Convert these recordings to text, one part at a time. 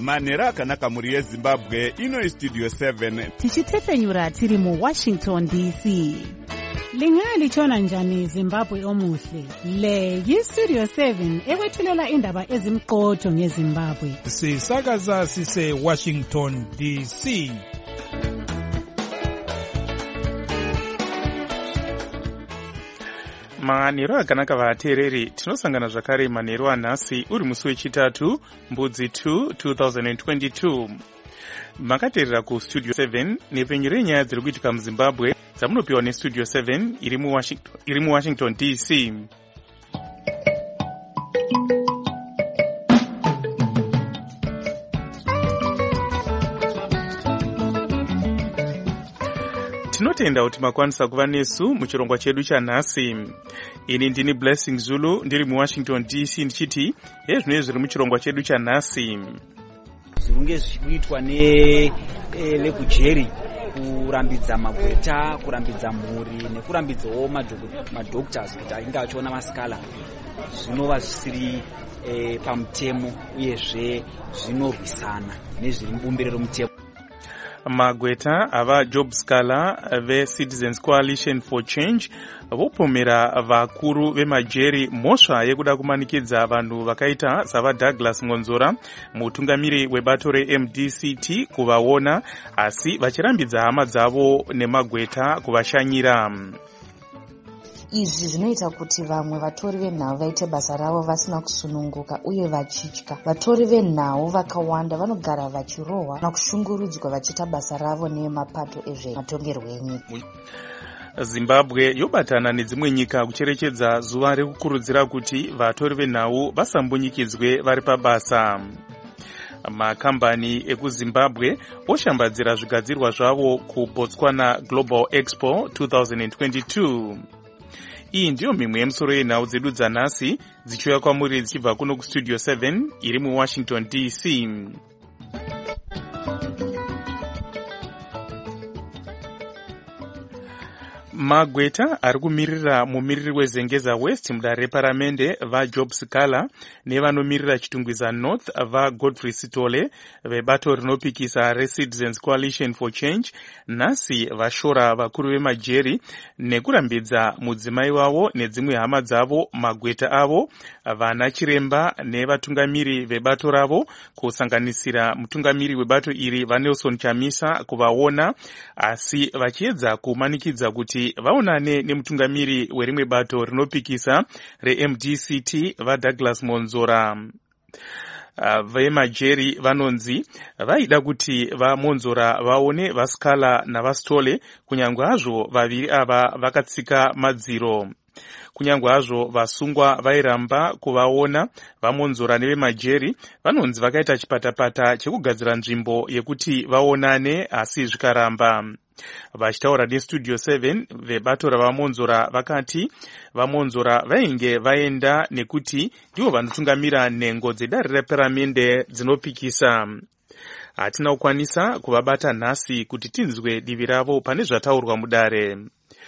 manhero akanaka muri yezimbabwe. Ino Studio 7 tichitefenyura tiri mu Washington DC. Lingalitshona njani Zimbabwe omuhle? Le yiStudio 7 ekwethulela indaba ezimqotho ngeZimbabwe. Sisakaza sise Washington DC. Manhero akanaka vateereri, tinosangana zvakare manhero anhasi uri musi wechitatu mbudzi 2 2022. Makateerera kuStudio 7 nepenyu renyaya dziri kuitika muZimbabwe dzamunopiwa neStudio 7 iri muWashington DC. Tinotenda kuti makwanisa kuva nesu muchirongwa chedu chanhasi. Ini ndini Blessing Zulu ndiri muWashington DC ndichiti ezvinenge zviri muchirongwa chedu chanhasi. Zvirunge zvichikuitwa nevekujeri kurambidza magweta, kurambidza mhuri nekurambidzawo madhoktors kuti ainge achiona masikala zvinova zvisiri pamutemo uyezve zvinorwisana nezviri mubumbiro romutemo. Magweta ava Job Scala veCitizens Coalition for Change vopomera vakuru vemajeri mhosva yekuda kumanikidza vanhu vakaita sava Douglas Ngonzora mutungamiri webato reMDCT kuvaona, asi vachirambidza hama dzavo nemagweta kuvashanyira. Izvi zvinoita kuti vamwe vatori venhau vaite basa ravo vasina kusununguka uye vachitya. Vatori venhau vakawanda vanogara vachirohwa nakushungurudzwa vachiita basa ravo nemapato ezvematongerwo enyika. Zimbabwe yobatana nedzimwe nyika kucherechedza zuva rekukurudzira kuti vatori venhau vasambunyikidzwe vari pabasa. Makambani ekuZimbabwe oshambadzira zvigadzirwa zvavo kuBotswana Global Expo 2022. Iyi ndiyo mimwe yemusoro yenhau dzedu dzanhasi dzichiuya kwamuri dzichibva kuno kuStudio 7 iri muWashington DC. Magweta ari kumirira mumiriri weZengeza West mudare reparamende vaJob Scala nevanomirira Chitungwiza North vaGodfrey Sitole vebato rinopikisa reCitizens Coalition for Change nhasi vashora vakuru vemajeri nekurambidza mudzimai wavo nedzimwe hama dzavo magweta avo vana chiremba nevatungamiri vebato ravo kusanganisira mutungamiri webato iri vaNelson Chamisa kuvaona, asi vachiedza kumanikidza kuti vaonane nemutungamiri werimwe bato rinopikisa reMDCT vaDouglas Monzora. Vemajeri vanonzi vaida kuti vaMonzora vaone vaScala navaStole kunyange hazvo vaviri ava vakatsika madziro. Kunyange hazvo vasungwa vairamba kuvaona, vaMonzora nevemajeri vanonzi vakaita chipatapata chekugadzira nzvimbo yekuti vaonane, asi zvikaramba. Vachitaura neStudio 7 vebato ravaMonzora vakati vaMonzora vainge vaenda nekuti ndivo vanotungamira nhengo dzedare reparamende dzinopikisa. Hatina kukwanisa kuvabata nhasi kuti tinzwe divi ravo pane zvataurwa mudare.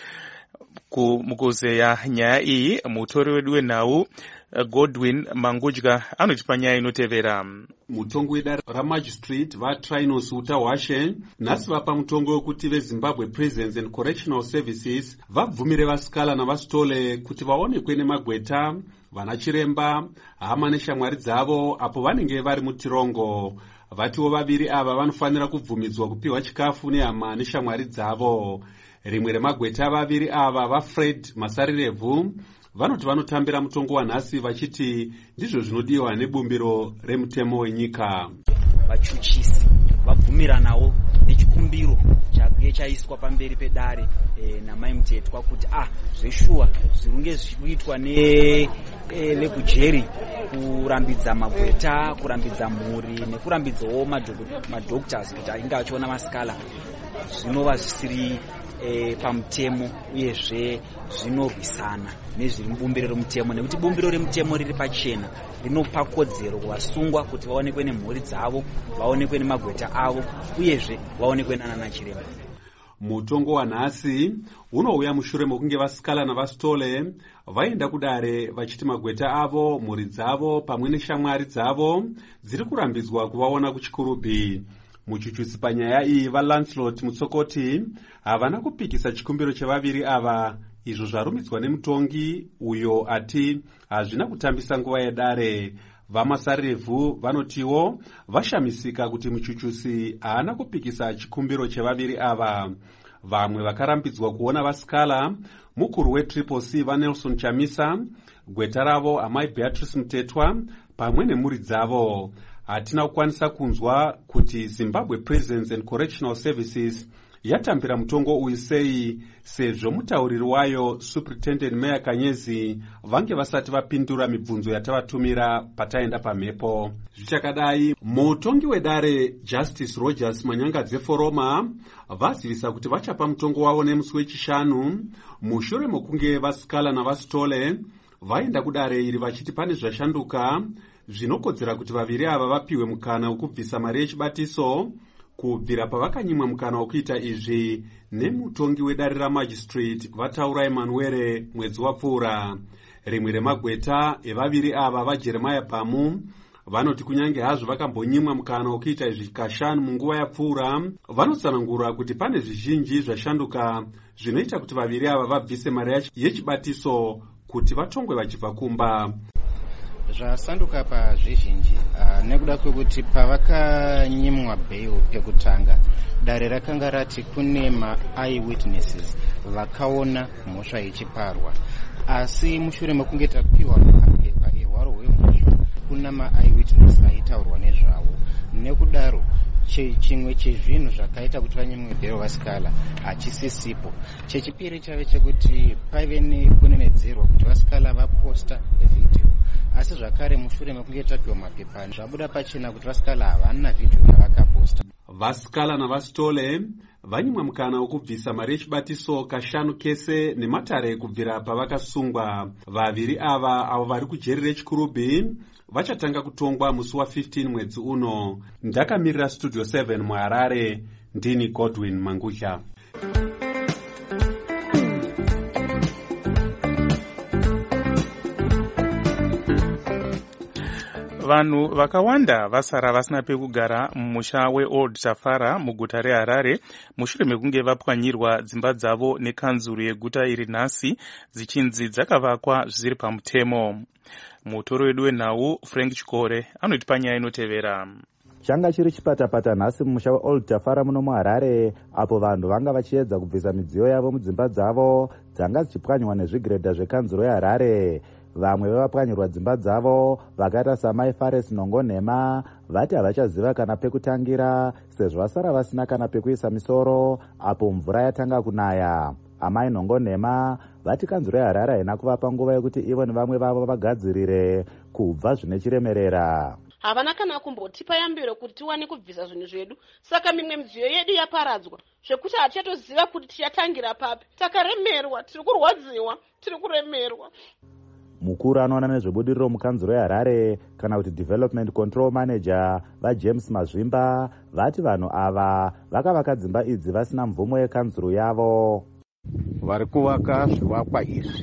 Mukuzeya nyaya iyi mutori wedu wenhau Godwin Mangudya anotipa nyaya inotevera. Mutongo wedare raMagistrate vaTrinos Utawashe nhasi vapa mutongo wekuti veZimbabwe Prisons and Correctional Services vabvumire vaScala navaStole kuti vaonekwe nemagweta, vanachiremba, hama neshamwari dzavo apo vanenge vari mutirongo. Vatiwo vaviri ava vanofanira kubvumidzwa kupiwa chikafu nehama neshamwari dzavo. Rimwe remagweta vaviri ava vaFred Masarirevhu vanoti vanotambira mutongo wanhasi vachiti ndizvo zvinodiwa nebumbiro remutemo wenyika. Vachuchisi vabvumiranawo nechikumbiro chake chaiswa pamberi pedare namai mutetwa kuti zveshuwa zvirunge zvichikuitwa nevekujeri kurambidza magweta, kurambidza mhuri nekurambidzawo madhoktors kuti ainge achiona masikala zvinova zvisiri pamutemo uyezve zvinorwisana nezviri mubumbiro romutemo, nekuti bumbiro remutemo riri pachena rinopa kodzero kuvasungwa kuti vaonekwe nemhuri dzavo, vaonekwe nemagweta avo uyezve vaonekwe nana chiremba. Mutongo wanhasi unouya mushure mokunge vaScala navaStole vaenda kudare vachiti magweta avo, mhuri dzavo pamwe neshamwari dzavo dziri kurambidzwa kuvaona kuchikurubhi. Muchuchusi panyaya iyi vaLancelot Mutsokoti havana kupikisa chikumbiro chevaviri ava, izvo zvarumidzwa nemutongi uyo ati hazvina kutambisa nguva yedare. VaMasarevhu vanotiwo vashamisika kuti muchuchusi haana kupikisa chikumbiro chevaviri ava. Vamwe vakarambidzwa kuona vasikala mukuru weTriple C vaNelson Chamisa, gweta ravo amai Beatrice Mutetwa pamwe nemhuri dzavo. Hatina kukwanisa kunzwa kuti Zimbabwe Prisons and Correctional Services yatambira mutongo uyu sei, sezvo mutauriri wayo Superintendent Meya Kanyezi vange vasati vapindura mibvunzo yatavatumira pataenda pamhepo. Zvichakadai, mutongi wedare Justice Rogers Manyangadze Foroma vazivisa kuti vachapa mutongo wavo nemusi wechishanu mushure mokunge vasikala navasitole vaenda kudare iri vachiti pane zvashanduka zvinokodzera kuti vaviri ava vapiwe mukana wokubvisa mari yechibatiso kubvira pavakanyimwa mukana wokuita izvi nemutongi wedare raMagistrate vataura Emmanuel mwedzi wapfuura. Rimwe remagweta evaviri ava vaJeremiah Pamu vanoti kunyange hazvo vakambonyimwa mukana wokuita izvi kashanu munguva yapfuura, vanotsanangura kuti pane zvizhinji zvashanduka zvinoita kuti vaviri ava vabvise mari yechibatiso kuti vatongwe vachibva kumba. Zvasanduka pazvizhinji nekuda kwekuti pavakanyimwa bail pekutanga dare rakanga rati kune ma-eyewitnesses vakaona mhosva ichiparwa, asi mushure mekunge tapiwa mapepa ehwaro hwemhosva kuna ma-eyewitness aitaurwa nezvavo. Nekudaro chimwe chezvinhu zvakaita kuti vanyimwe bail vasikala hachisisipo. Chechipiri chave chekuti paive nekunenedzerwa kuti vasikala vaposta video, asi zvakare mushure mekunge tapiwa mapepa zvabuda pachena kuti vasikala havana video yavakaposta. Vasikala navasitole vanyimwa mukana wokubvisa mari yechibatiso kashanu kese nematare kubvira pavakasungwa. Vaviri ava avo vari kujeri rechikurubhi vachatanga kutongwa musi wa15 mwedzi uno. Ndakamirira Studio 7 muHarare, ndini Godwin Mangudya. Vanhu vakawanda vasara vasina pekugara mumusha weOld Tafara muguta reHarare mushure mekunge vapwanyirwa dzimba dzavo nekanzuru yeguta iri nhasi dzichinzi dzakavakwa zvisiri pamutemo. Mutoro wedu wenhau Frank Chikore anoti panyaya inotevera. Changa chiri chipatapata nhasi mumusha weOld Tafara muno muHarare, apo vanhu vanga vachiedza kubvisa midziyo yavo mudzimba dzavo dzanga dzichipwanywa nezvigredha zvekanzuro yeHarare. Vamwe vevapwanyirwa dzimba dzavo vakaita samai Fares Nongonhema vati havachaziva kana pekutangira sezvo vasara vasina kana pekuisa misoro apo mvura yatanga kunaya. Amai Nongonhema vati kanzuro yeHarare haina kuvapa nguva yekuti ivo nevamwe vavo vagadzirire kubva zvine chiremerera. Havana kana kumbotipa yambiro kuti tiwane kubvisa zvinhu zvedu, saka mimwe midziyo yedu yaparadzwa zvekuti hatichatoziva kuti tichatangira papi. Takaremerwa, tiri kurwadziwa, tiri kuremerwa. Mukuru anoona nezvebudiriro mukanzuro yeHarare kana kuti Development Control Manager vaJames Mazvimba vati vanhu ava vakavaka dzimba idzi vasina mvumo yekanzuro yavo. Vari kuvaka zvivakwa izvi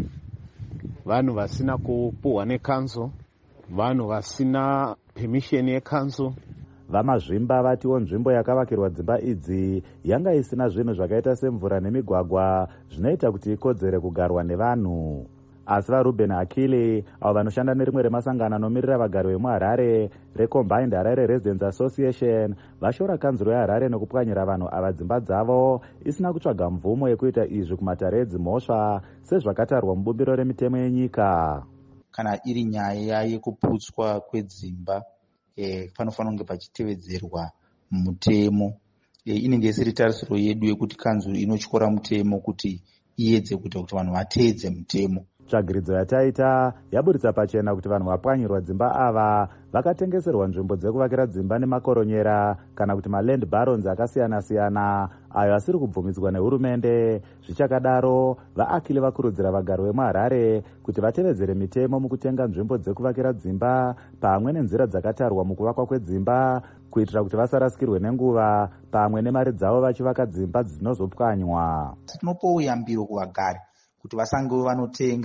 vanhu vasina kupuhwa nekanzuro, vanhu vasina permission yekanzuro. VaMazvimba vatiwo nzvimbo yakavakirwa dzimba idzi yanga isina zvinhu zvakaita semvura nemigwagwa zvinoita kuti ikodzere kugarwa nevanhu. Asi vaRuben Akili avo vanoshanda nerimwe remasangano anomirira vagari vemuHarare reCombined Harare Residents Association vashora kanzuro yeHarare nekupwanyira vanhu ava dzimba dzavo isina kutsvaga mvumo yekuita izvi kumatare edzimhosva sezvakatarwa mubumbiro remitemo yenyika. Kana iri nyaya yekuputswa kwedzimba panofanira kunge pachitevedzerwa mutemo. Inenge isiri tarisiro yedu yekuti kanzuro inotyora mutemo kuti iedze kuita kuti vanhu vateedze mutemo. Tsvagiridzo yataita yaburitsa pachena kuti vanhu vapwanyirwa dzimba ava vakatengeserwa nzvimbo dzekuvakira dzimba nemakoronyera kana kuti maland barons akasiyana-siyana ayo asiri kubvumidzwa nehurumende. Zvichakadaro, vaAkili vakurudzira vagari vemuHarare kuti vatevedzere mitemo mukutenga nzvimbo dzekuvakira dzimba pamwe nenzira dzakatarwa mukuvakwa kwedzimba kuitira kuti vasarasikirwe nenguva pamwe nemari dzavo vachivaka dzimba dzinozopwanywa. Tinopowo yambiro kuvagari kuti vasange vanotenga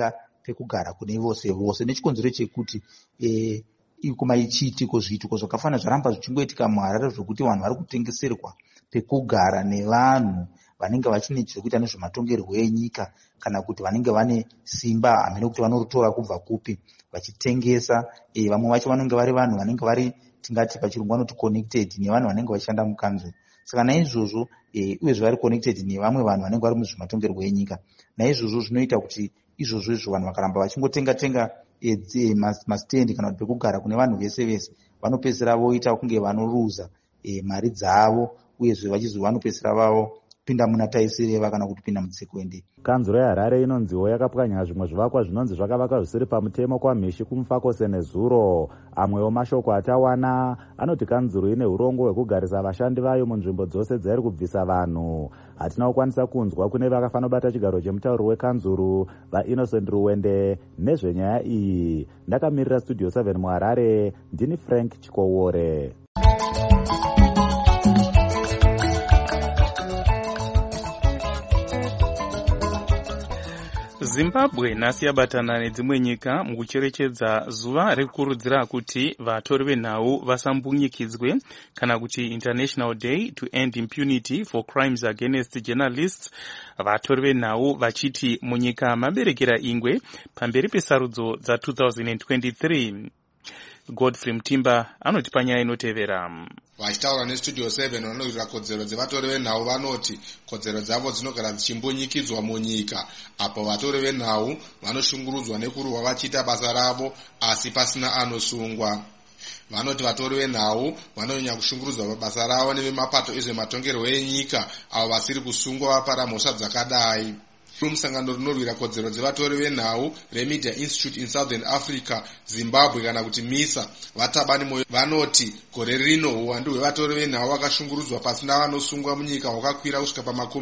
pekugara kune vose vose, nechikonzero chekuti chiitiko zviitiko zvakafanira zvaramba zvichingoitika muHarare zvokuti vanhu vari kutengeserwa pekugara nevanhu vanenge vachine zvekuita nezvematongerwo enyika, kana kuti vanenge vane simba hamene kuti vanoritora kubva kupi vachitengesa. Vamwe vacho vanenge vari vanhu vanenge vari, tingati pachirungu vanoti connected nevanhu vanenge vachishanda mukanzuro. Saka naizvozvo uyezve vari connected nevamwe vanhu vanenge vari muzvematongerwo enyika. Naizvozvo zvinoita kuti izvozvo vanhu vakaramba vachingotenga masitendi kana kuti pekugara kune vanhu vese vese, vanopedzisira voita kunge vanoruza mari dzavo, uyezve vanopedzisira vavo pinda muna taisireva kana kuti pinda mutsekwende. Kanzuro yeHarare inonziwo yakapwanya zvimwe zvivakwa zvinonzi zvakavakwa zvisiri pamutemo kwamhishi kumufakose nezuro. Amwewo mashoko atawana anoti kanzuro ine urongo hwekugarisa vashandi vayo munzvimbo dzose dzairi kubvisa vanhu. Hatina kukwanisa kunzwa kune vakafanira kubata chigaro chemutauriri wekanzuro vaInnocent Ruwende nezvenyaya iyi. Ndakamirira Studio 7 muHarare, ndini Frank Chikowore. Zimbabwe nhasi yabatana nedzimwe nyika mukucherechedza zuva rekukurudzira kuti vatori venhau vasambunyikidzwe, kana kuti International Day to End Impunity for Crimes Against Journalists. Vatori venhau vachiti munyika maberekera ingwe pamberi pesarudzo dza 2023. Godfrey Mtimba anoti panyaya inotevera. Vachitaura neStudio 7 vanoita kodzero dzevatori venhau vanoti kodzero dzavo dzinogara dzichimbunyikidzwa munyika, apo vatori venhau vanoshungurudzwa nekurwa vachiita basa ravo asi pasina anosungwa. Vanoti vatori venhau vanonyanya kushungurudzwa pabasa ravo nevemapato ezvematongerwo enyika avo vasiri kusungwa vapara mhosva dzakadai. Musangano rinorwira kodzero dzevatori venhau reMedia Institute in Southern Africa, Zimbabwe kana kuti MISA vatabani moyo vanoti gore rino uwandu hwevatori venhau vakashungurudzwa pasina vanosungwa munyika hwakakwira kusvika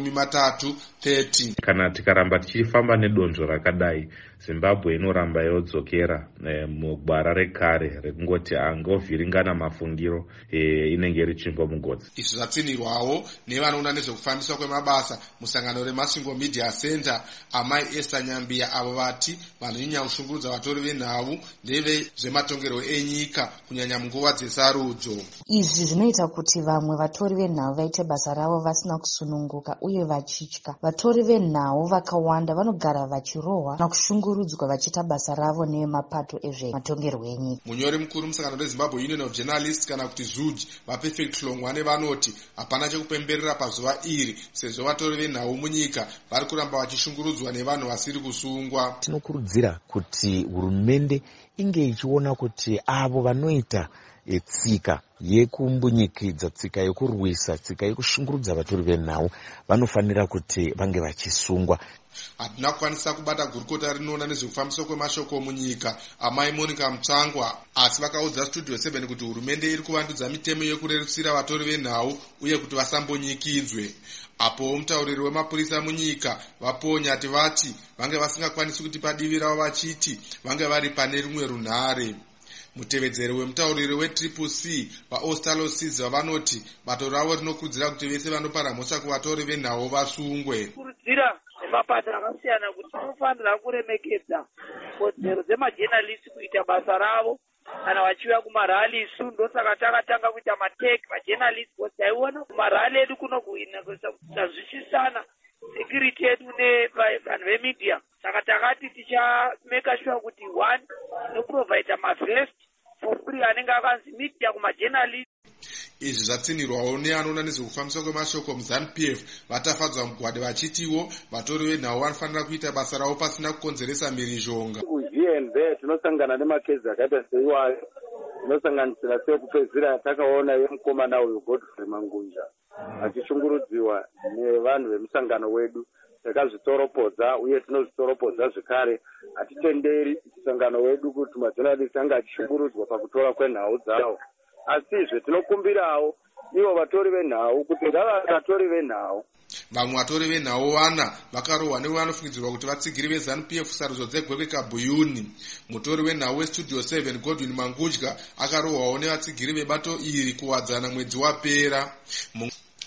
pa30. Kana tikaramba tichifamba nedonzvo rakadai, Zimbabwe inoramba yodzokera mugwara rekare rekungoti angovhiringana mafungiro inenge richimbo mugodzi. Izvi zvatsinirwawo nevanoona nezvekufambiswa kwemabasa musangano reMasingo Media Center amai Esther Nyambia, avo vati vanonyanya kushungurudza vatori venhau ndeve zvematongerwo enyika kunyanya munguva dzesarudzo. Izvi zvinoita kuti vamwe vatori venhau vaite basa ravo vasina kusununguka uye vachitya. Vatori venhau vakawanda vanogara vachirohwa nakushungurudzwa vachiita basa ravo nemapato ezvematongerwo enyika. Munyori mukuru musangano reZimbabwe Union of Journalists kana kuti ZUJ vaPerfect Hlongwane vanoti hapana chekupemberera pazuva iri sezvo vatori venhau munyika vari kuramba vachishungurudzwa nevanhu vasiri kusungwa. Tinokurudzira kuti hurumende inge ichiona kuti avo vanoita tsika yekumbunyikidza, tsika yekurwisa, tsika yekushungurudza vatori venhau vanofanira kuti vange vachisungwa. Hatina kukwanisa kubata gurukota rinoona nezvekufambiswa kwemashoko munyika amai Monica Mutsvangwa, asi vakaudza Studio 7 kuti hurumende iri kuvandudza mitemo yekurerusira vatori venhau uye kuti vasambonyikidzwe. Apo mutauriri wemapurisa munyika Vaponyati vati vange vasingakwanisi kuti padivi ravo vachiti vange vari pane rumwe runhare. Mutevedzeri wemutauriri weCCC vaOstalo Sizva vanoti bato ravo rinokurudzira kuti vese vanopara mhosva kuvatori venhau vasungwe. Kurudzira mapato akasiyana kuti anofanira kuremekedza kodzero dzemajenalisti kuita basa ravo kana vachiuya kumarali. Isu ndosaka takatanga kuita mateki majenalisti kuti taiona kumarali edu kunokuina kuzvisisana security yedu nevanhu vemedia. Saka takati tichameka sure kuti one tinoprovaida mavest for free anenge akanzi media kumajenalisti. Izvi zvatsinirwawo neanoona nezvekufambiswa kwemashoko muZANU-PF vatafadzwa mugwade vachitiwo vatori venhau vanofanira kuita basa ravo pasina kukonzeresa mhirizhonga. KuGNB tinosangana nemakezi akaita seiwayo, inosanganisira sekupedzisira takaona yemukomana uyu Godfrey Mangunja achishungurudziwa nevanhu vemusangano wedu. Takazvitoropodza uye tinozvitoropodza zvekare. Hatitenderi musangano wedu kuti majournalists anga achishungurudzwa pakutora kwenhau dzavo. Asizve tinokumbirawo ivo vatori venhau kuti ngavave vatori venhau. Vamwe vatori venhau vana vakarohwa nevanofungidzirwa kuti vatsigiri veZANU-PF sarudzo dzegwekwe Kabuyuni. Mutori wenhau weStudio 7 Godwin Mangudya akarohwawo nevatsigiri vebato iri kuwadzana mwedzi wapera.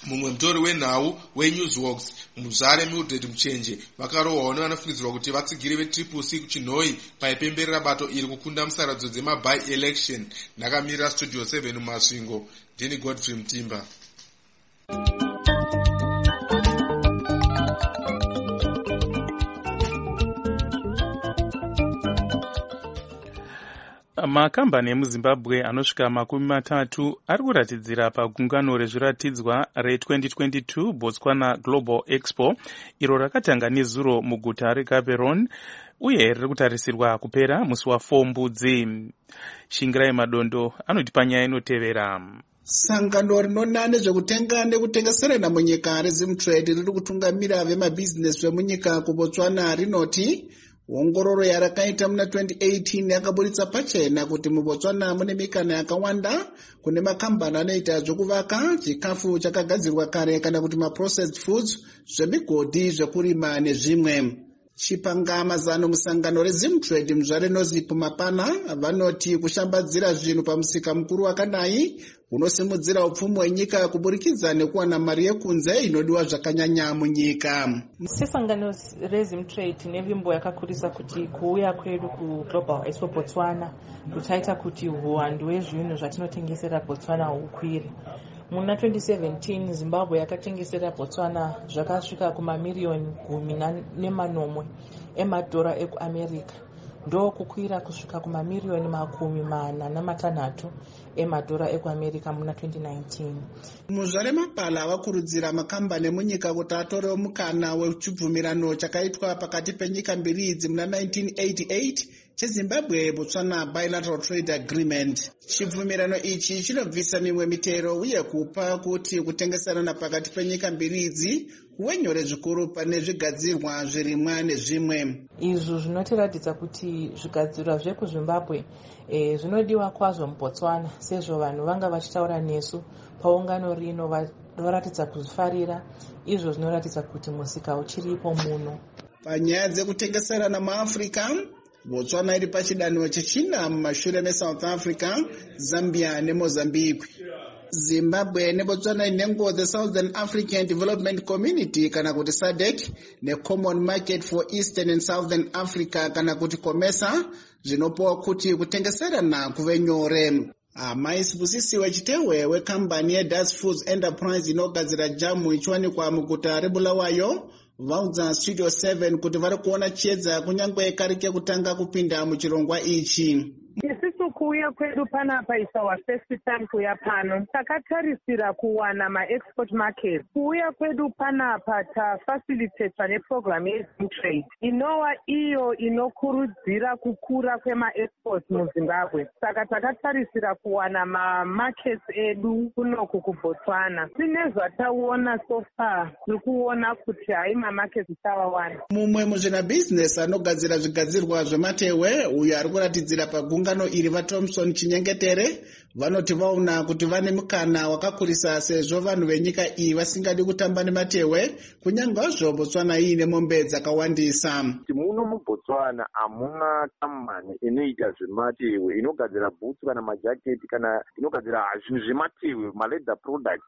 mumwe mutori wenhau weNewsworks Muzare Mildred Muchenje vakarohwawo nevanofungidzirwa kuti vatsigiri veTriple-C kuchinhoi paipemberera bato iri kukunda musaradzo dzemaby election. Ndakamirira Studio 7 mumasvingo, ndini Godfrey Mutimba. Makambani emuZimbabwe anosvika 30 ari kuratidzira pagungano rezviratidzwa re2022 Botswana Global Expo, iro rakatanga nezuro muguta reGaborone uye riri kutarisirwa kupera musi wa4 Mbudzi. Shingirai Madondo anoti panyaya inotevera. Sangano rinona nezvekutenga nekutengeserana munyika reZimtrade riri kutungamira vemabhizinesi vemunyika kuBotswana rinoti ongororo yarakaita muna 2018 yakaburitsa pachena kuti muBotswana mune mikana yakawanda kune makambani anoita zvekuvaka, chikafu chakagadzirwa kare kana kuti maprocessed foods, zvemigodhi, zvekurima nezvimwe. Chipanga-mazano musangano reZimtrade muzvare Nozipo Mapana vanoti kushambadzira zvinhu pamusika mukuru wakadai unosimudzira upfumi hwenyika kuburikidza nekuwana mari yekunze inodiwa zvakanyanya munyika. Sesangano reZimtrade nevimbo yakakurisa kuti kuuya kwedu kuGlobal Expo Botswana kuchaita kuti uwandu hwezvinhu zvatinotengesera Botswana hukwire. Muna 2017 Zimbabwe yakatengesera Botswana zvakasvika kumamiriyoni 10.4 emadhora ekuAmerica, ndo kukwira kusvika kumamiriyoni 46 emadhora ekuAmerica muna 2019. Muzvare Mapala vakurudzira makambani emunyika kuti atorewo mukana wechibvumirano chakaitwa pakati penyika mbiri idzi muna 1988 cheZimbabwe Botswana Bilateral Trade Agreement. Chibvumirano ichi chinobvisa mimwe mitero uye kupa kuti kutengeserana pakati penyika mbiri idzi kuve nyore zvikuru pane zvigadzirwa, zvirimwa nezvimwe. Izvo zvinotiratidza kuti zvigadzirwa zvekuZimbabwe zvinodiwa kwazvo muBotswana, sezvo vanhu vanga vachitaura nesu paungano rino vanoratidza kuzvifarira. Izvo zvinoratidza kuti musika uchiripo muno. Panyaya dzekutengeserana muAfrica, Botswana iri pachidanho chechina mumashure meSouth Africa, Zambia neMozambique. Zimbabwe neBotswana inengo the Southern African Development Community kana kuti SADC neCommon Market for Eastern and Southern Africa kana kuti COMESA zvinopowa kuti kutengeserana kuve nyore. Amais Busisiwe Chitewe wekambani yeDutch Foods Enterprise inogadzira jamu ichiwanikwa muguta reBulawayo vaudza Studio 7 kuti vari kuona chiedza kunyangwe kari kekutanga kupinda muchirongwa ichi. Isusu kuuya kwedu panapa is our first time kuya pano. Takatarisira kuwana ma-export market. Kuuya kwedu panapa tafacilitatewa neprogram yeZimtrade inova iyo inokurudzira kukura kwema-exports muZimbabwe. Saka takatarisira kuwana ma-markets edu kunoku kuBotswana. Tine zvataona so far, tiri kuona kuti hai ma-markets tawawana. Mumwe muzvinabhizinesi anogadzira zvigadzirwa zvematehwe uyo ari kuratidzira pagungano iri vaThompson Chinyengetere vanoti vaona kuti vane mukana wakakurisa sezvo vanhu venyika iyi vasingadi kutamba nematehwe kunyange zvo Botswana iine mombe dzakawandisa. Muno muBotswana hamuna kambani inoita zvematehwe inogadzira bhutsu kana majaketi kana inogadzira zvinhu zvematehwe maleather products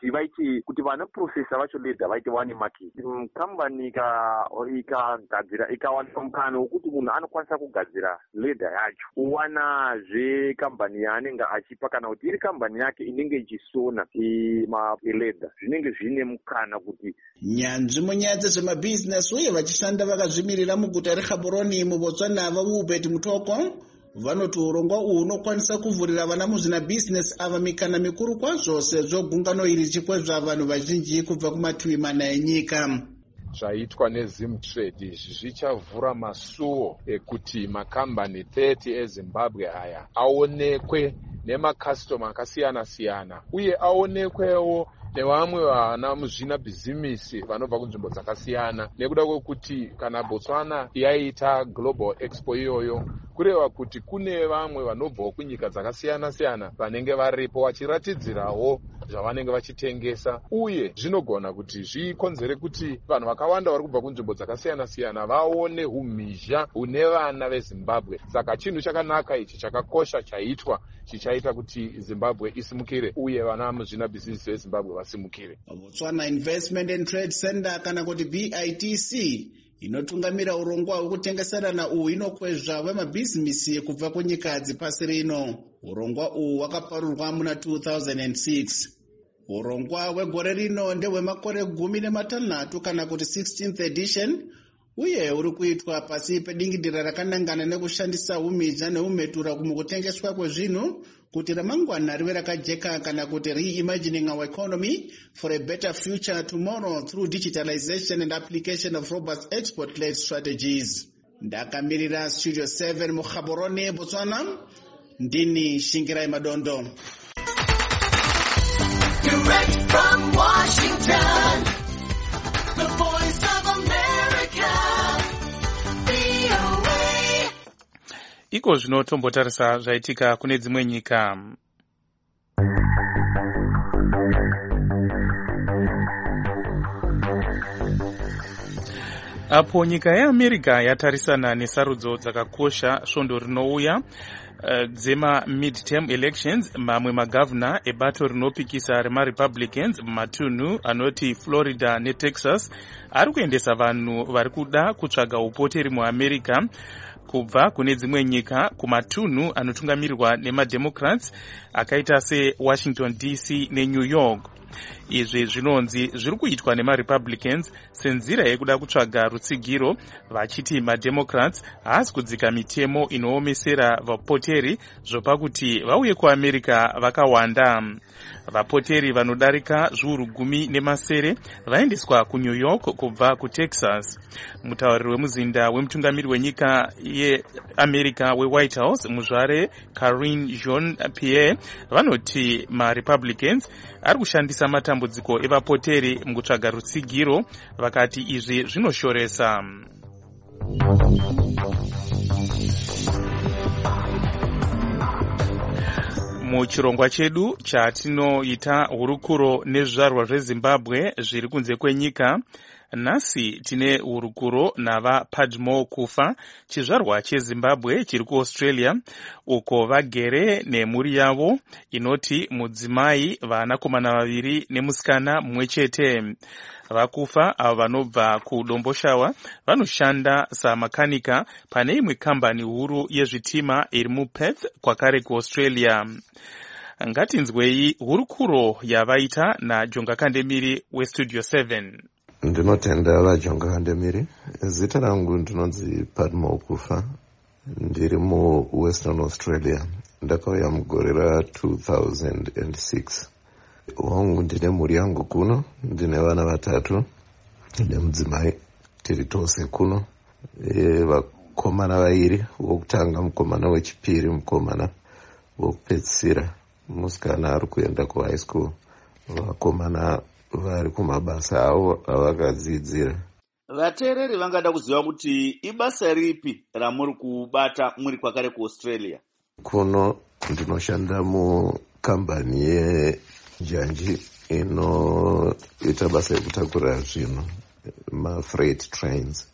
kuti vanoprocessa vacho leather vaite one market. Kambani ikagadzira ikawanikwa mukana wekuti munhu anokwanisa kugadzira leather yacho uwana zvekambani yaanenge achipa kana kuti iri kambani yake inenge ichisona leather zvinenge zvine mukana kuti nyanzvi munyaya dzezvemabhizinesi uye vachishanda vakazvimirira muguta reGaborone muBotswana vaUbert Mutoko vanoti urongwa uhu unokwanisa kuvhurira vana muzvinabhizinesi ava mikana mikuru kwazvo sezvo gungano iri chikwezva vanhu vazhinji kubva kumativi mana enyika. Zvaitwa neZimtrade izvi zvichavhura masuo ekuti makambani 30 eZimbabwe aya aonekwe nemakastoma akasiyana siyana uye aonekwewo nevamwe vana muzvinabhizimisi vanobva kunzvimbo dzakasiyana, nekuda kwekuti kana Botswana yaita Global Expo iyoyo kureva kuti kune vamwe vanobvawo kunyika dzakasiyana siyana vanenge varipo vachiratidzirawo zvavanenge vachitengesa, uye zvinogona kuti zvikonzere kuti vanhu vakawanda vari kubva kunzvimbo dzakasiyana-siyana vaone umhizha une vana vezimbabwe. Saka chinhu chakanaka ichi chakakosha chaitwa chichaita kuti zimbabwe isimukire uye vana muzvinabhizinesi vezimbabwe vasimukire. Botswana Investment and Trade Center kana kuti BITC inotungamira urongwa hwekutengeserana uhu inokwezva vemabhizimisi kubva kunyika dzipasi rino. Urongwa uhu hwakaparurwa muna 2006. Urongwa hwegore rino ndehwemakore 13 kana kuti 16th edition, uye uri kuitwa pasi pedingidira rakanangana nekushandisa umhizha neumhetura mukutengeswa kwezvinhu kuti ramangwana rive rakajeka kana kuti reimagining our economy for a better future tomorrow through digitalization and application of robust export-led strategies. Ndakamirira Studio 7 muGaborone, Botswana, ndini Shingirai Madondo. Direct from Washington, the voice of America, VOA. Iko zvino tombotarisa zvaitika kune dzimwe nyika. Apo nyika yeAmerica yatarisana nesarudzo dzakakosha svondo rinouya dzema midterm elections, mamwe magavana ebato rinopikisa remaRepublicans mumatunhu anoti Florida neTexas ari kuendesa vanhu vari kuda kutsvaga upoteri muAmerica kubva kune dzimwe nyika kumatunhu anotungamirirwa nemademocrats akaita seWashington DC neNew York. Izvi zvinonzi zviri kuitwa nemaRepublicans senzira yekuda kutsvaga rutsigiro, vachiti mademocrats haasi kudzika mitemo inoomesera vapoteri zvopa kuti vauye kuAmerica vakawanda. Vapoteri vanodarika zviuru 10 vaendeswa kuNew York kubva kuTexas. Mutauriri wemuzinda wemutungamiri wenyika yeAmerica weWhite House, muzvare Karine Jean-Pierre, vanoti maRepublicans ari kushandisa matambudziko evapoteri mukutsvaga rutsigiro, vakati izvi zvinoshoresa. Muchirongwa chedu chatinoita hurukuro nezvizvarwa zveZimbabwe zviri kunze kwenyika, nhasi tine hurukuro nava Padmo Kufa, chizvarwa cheZimbabwe chiri kuAustralia, uko vagere nemhuri yavo inoti mudzimai, vanakomana 2 nemusikana mumwe chete. Vakufa avo vanobva kuDomboshawa vanoshanda samakanika pane imwe kambani huru yezvitima iri muPerth kwakare kuAustralia. Ngatinzwei hurukuro yavaita naJonga Kandemiri weStudio 7. Ndinotenda vaJonga Kandemiri. Zita rangu ndinonzi Padmo Kufa, ndiri muWestern Australia. Ndakauya mugore ra2006. Wangu ndine mhuri yangu kuno, ndine vana 3 nemudzimai, tiri tose kuno. Vakomana 2, wokutanga mukomana wechipiri, mukomana wokupedzisira musikana ari kuenda kuhigh school, vakomana vari kumabasa avo avakadzidzira. Vateereri vangada kuziva kuti ibasa ripi ramuri kubata muri kwakare kuAustralia? Kuno ndinoshanda mukambani yenjanji inoita basa yekutakura zvinhu, mafreight trains,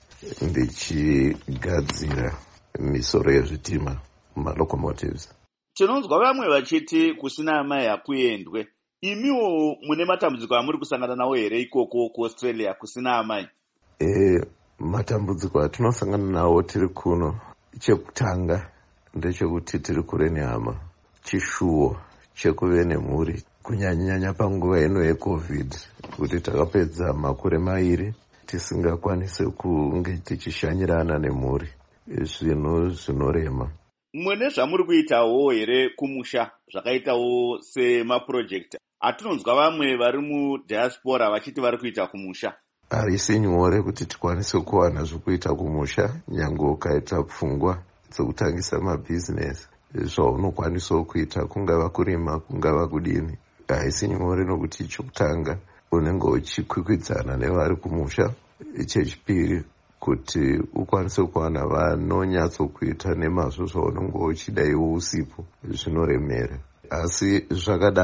ndichigadzira misoro yezvitima, malocomotives. Tinonzwa vamwe vachiti kusina amai hakuendwe. Imiwo mune matambudziko amuri kusangana nawo here ikoko kuAustralia kusina amai? Matambudziko atinosangana nawo tiri kuno, chekutanga ndechekuti tiri kure nehama, chishuwo chekuve nemhuri, kunyanya panguva ino yeCovid, kuti takapedza makore 2 tisingakwanise kunge tichishanyirana nemhuri, zvinhu zvinorema. Mune zvamuri kuitawo here kumusha zvakaitawo semapurojekti? Atinonzwa vamwe vari mudiaspora vachiti vari kuita kumusha. Harisi nyore kuti tikwanise kuwana zvokuita kumusha, nyange ukaita pfungwa dzokutangisa mabhizinesi. Zvaunokwanisa kuita kungava kurima, kungava kudini, haisi nyore nokuti chokutanga unenge uchikwikwidzana nevari kumusha. Chechipiri, kuti ukwanise kuwana vanonyatsokuita nemazvo zvaunenge uchida iwe usipo, zvinoremera. Asi zvakadaro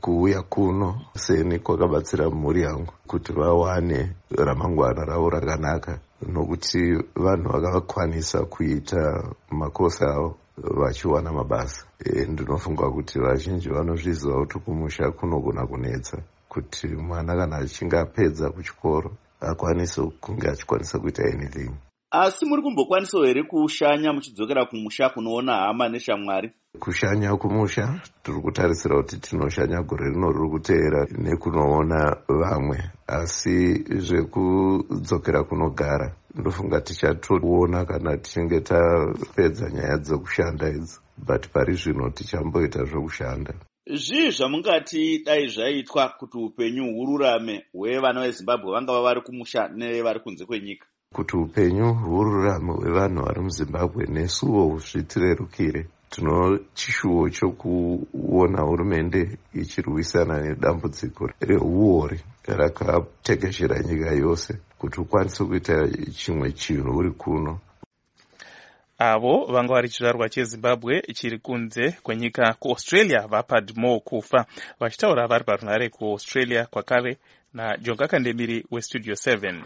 kuuya kuno seni kwakabatsira mhuri yangu kuti vawane ramangwana ravo rakanaka, nokuti vanhu vakakwanisa kuita makosi avo vachiwana mabasa. Ndinofunga kuti vazhinji vanozviziva kuti kumusha kunogona kunetsa, kuti mwana kana achinge apedza kuchikoro akwanise kunge achikwanisa kuita anything. Asi muri kumbokwanisawo here kushanya muchidzokera kumusha kunoona hama neshamwari? Kushanya kumusha tiri kutarisira kuti tinoshanya gore rino riri kuteera nekunoona vamwe, asi zvekudzokera kunogara ndofunga tichatoona kana tichinge tapedza nyaya dzekushanda idzi, but pari zvino tichamboita zvokushanda. Zvii zvamungati dai zvaitwa kuti upenyu hururame hwevana veZimbabwe vangava vari kumusha nevari kunze kwenyika? Kuti upenyu hururame hwevanhu vari muZimbabwe nesuwo zvitirerukire, tino chishuwo chokuona hurumende ichirwisana nedambudziko reuori rakatekeshera nyika yose, kuti ukwanise kuita chimwe chinhu uri kuno. Avo vanga vari chizvarwa cheZimbabwe chiri kunze kwenyika kuAustralia vapadmo kufa, vachitaura vari parunhare kuAustralia kwakare naJonga Kandemiri weStudio 7.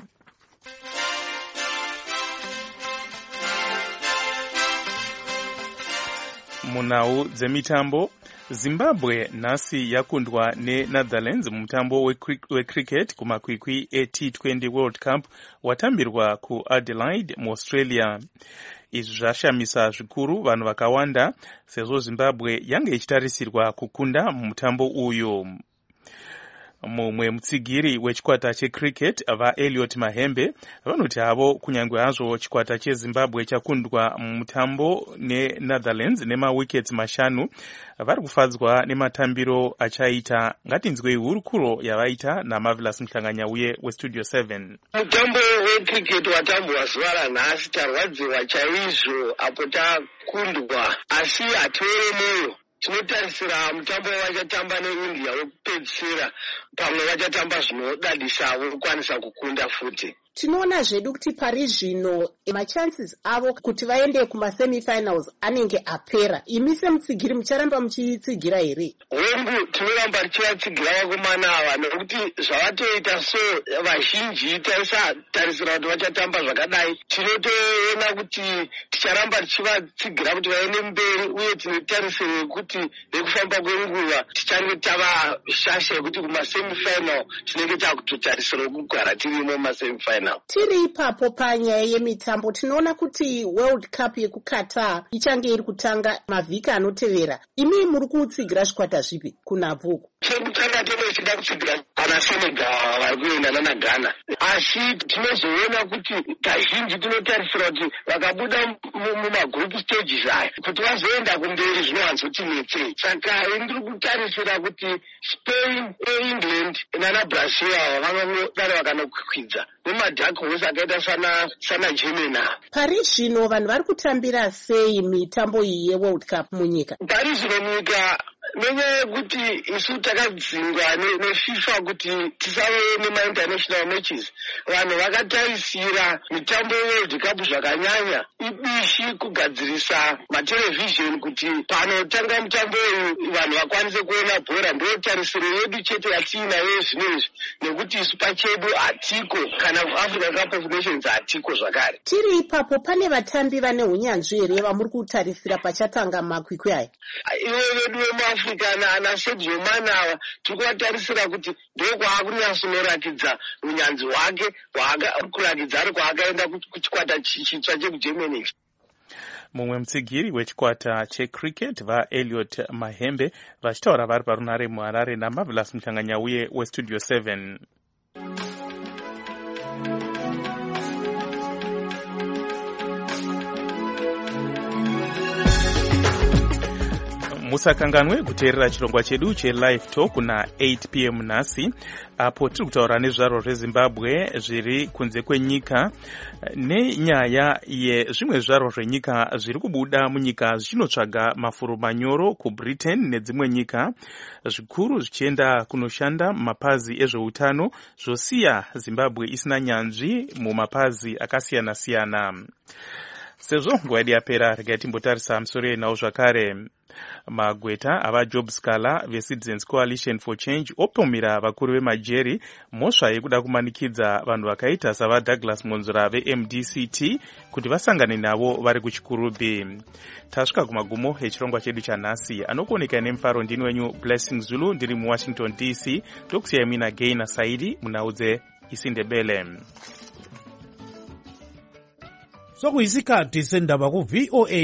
Munhau dzemitambo, Zimbabwe nhasi yakundwa neNetherlands mumutambo wecricket kumakwikwi eT20 World Cup watambirwa kuAdelaide muAustralia. Izvi zvashamisa zvikuru vanhu vakawanda sezvo Zimbabwe yange ichitarisirwa kukunda mumutambo uyu. Mumwe mutsigiri wechikwata checricket vaElliot Mahembe vanoti havo kunyange hazvo chikwata cheZimbabwe chakundwa mumutambo neNetherlands nemawickets 5, vari kufadzwa nematambiro achaita. Ngatinzwei hurukuro yavaita naMarvelous Mhlanganyauye weStudio 7. Mutambo wecricket watambwa zuva ranhasi tarwadziwa chaizvo apo takundwa, asi hatiore moyo. Tinotarisira mutambo wavachatamba neIndia wekupedzisira, pamwe vachatamba zvinodadisa vokwanisa kukunda futi. Tinoona zvedu kuti pari zvino machances avo kuti vaende kumasemifinals anenge apera. Imi semutsigiri mucharamba muchitsigira here? Hongu tinoramba tichivatsigira vakomana ava nokuti zvavatoita so vazhinji tarisira kuti vachatamba zvakadai. Tinotoona kuti ticharamba tichivatsigira kuti vaende mberi, uye tinotarisira kuti nekufamba kwenguva tichange tava shasha yekuti kumasemifinal tinenge takutotarisira kugara tirimo mumasemifinal. Tiri ipapo panyaya yemitambo, tinoona kuti World Cup yekuKatar ichange iri kutanga mavhiki anotevera. Imi muri kutsigira zvikwata zvipi kunabvuku? Chekutanga tinochida kutsigira ana Senegal vari kuenda naGhana, asi tinozoona kuti kazhinji tinotarisira kuti vakabuda mumagroup stages aya kuti vazoenda kumberi zvinowanzoti netsei. Saka ndiri kutarisira kuti Spain, England nanaBrazil ava vanodaro vakanokwidza nemadhako hose akaita sana Germany. Pari zvino vanhu vari kutambira sei mitambo iyi yeWorld Cup munyika? Pari zvino munyika nenyaya yekuti isu takadzingwa neFIFA kuti tisave nemainternational matches, vanhu vakatarisira mitambo yeWorld Cup zvakanyanya ibishi kugadzirisa matelevhizheni kuti panotanga mutambo uyu vanhu vakwanise kuona bhora. Ndo tarisiro yedu chete yatiinayo zvinezvi, nekuti isu pachedu hatiko, kana kuAfrica Cup of Nations hatiko zvakare. Tiri ipapo pane vatambi vane hunyanzvi here vamuri kutarisira pachatanga makwikwi aya? Ivo vedu vemuAfrica ana Sergio Manawa tiri kuvatarisira kuti ndokwaakunyatsonoratidza unyanzvi hwake kurakidza ari kwaakaenda kuchikwata chitsva chekuGermany. Mumwe mutsigiri wechikwata checricket vaElliot Mahembe vachitaura vari parunhare muHarare naMarvelous Mhlanganyauye weStudio 7. Musakanganwe kuteerera chirongwa chedu cheLive Talk na 8 p.m. nhasi, apo tiri kutaura nezvaro zveZimbabwe zviri kunze kwenyika nenyaya yezvimwe zvaro zvenyika zviri kubuda munyika zvichinotsvaga mafuro manyoro kuBritain nedzimwe nyika, zvikuru zvichienda kunoshanda mumapazi ezveutano, zvosiya Zimbabwe isina nyanzvi mumapazi akasiyana-siyana. sezvo nguva yedu yapera regai timbotarisa musoro yenawo zvakare. Magweta avaJob Scala veCitizens Coalition for Change opomera vakuru vemajeri mhosva yekuda kumanikidza vanhu vakaita savaDouglas Monzora veMDCT kuti vasangane navo vari kuchikurubhi. Tasvika kumagumo echirongwa chedu chanhasi. Anokuoneka nemufaro ndini wenyu Blessing Zulu ndiri muWashington DC. Tokusiyai mina Gaina Saidi munhau dzeIsindebele. Sokuyisikhathi sendaba ku VOA